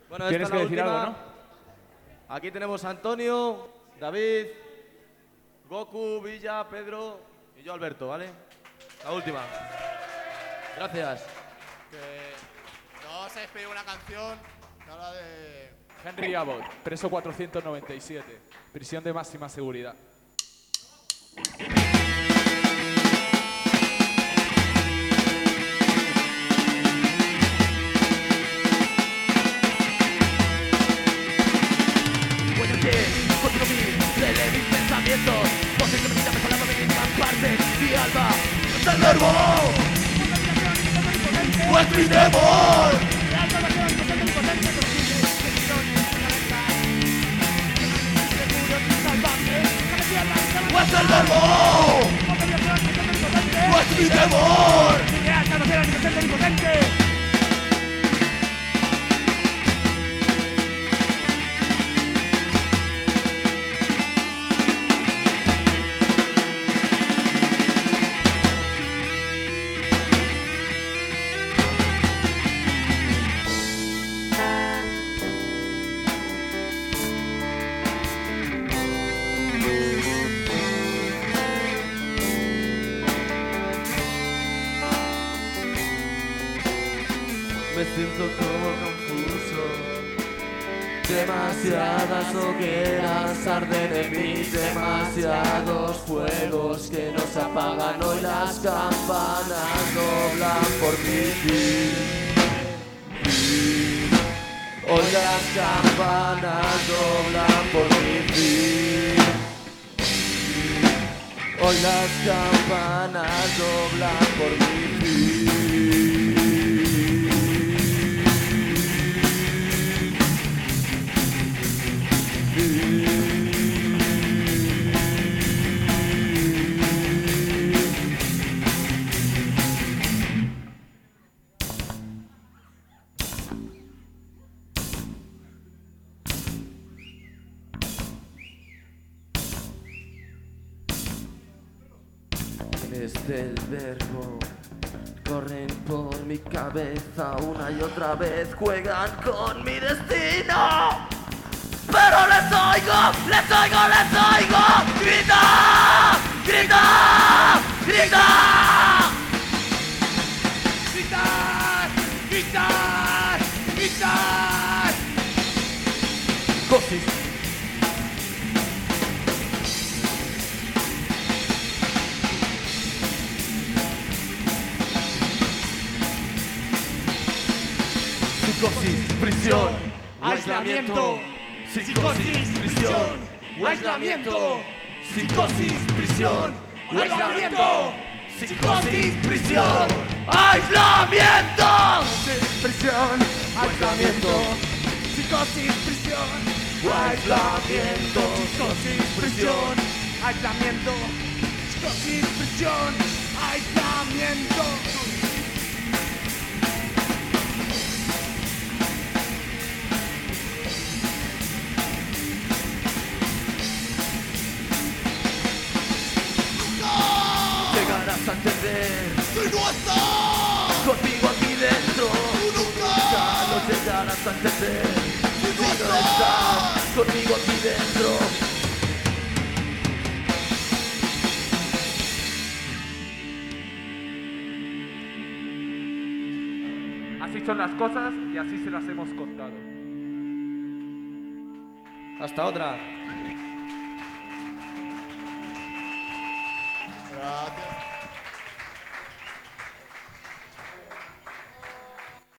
Bueno, esta Tienes es que la decir última. algo, ¿no? Aquí tenemos a Antonio, David, Goku, Villa, Pedro y yo, Alberto, ¿vale? La última. Gracias. Que nos vamos a despedir una canción que habla de... Henry Abbott, preso 497, prisión de máxima seguridad. Voy a hacer contigo de mis pensamientos, voces que me quitan mejorando de mis partes. Mi alma es el verbo, pues mi temor. Pues el verbo, pues mi temor. Me siento como confuso. Demasiadas hogueras arden en mí, demasiados fuegos que no se apagan. Hoy las campanas doblan por mi fin. Hoy las campanas doblan por mi fin. Hoy las campanas doblan por mi fin. Del verbo corren por mi cabeza una y otra vez, juegan con mi destino. Pero les oigo, les oigo, les oigo. ¡Grita! ¡Grita! ¡Grita! ¡Gritar! ¡Gritar! ¡Gritar! Cosis. Psicosis, prisión, aislamiento. Psicosis, prisión, aislamiento. Psicosis, prisión, aislamiento. Psicosis, prisión, aislamiento. Prisión, aislamiento. Psicosis, prisión, aislamiento. Psicosis, prisión, aislamiento. Psicosis, prisión, aislamiento. Llegarás a entender, ¡Soy nuestro! contigo aquí dentro. nunca lo llegarás a entender. ¡Soy Si no nuestro! estás conmigo aquí dentro. Así son las cosas y así se las hemos contado. Hasta otra.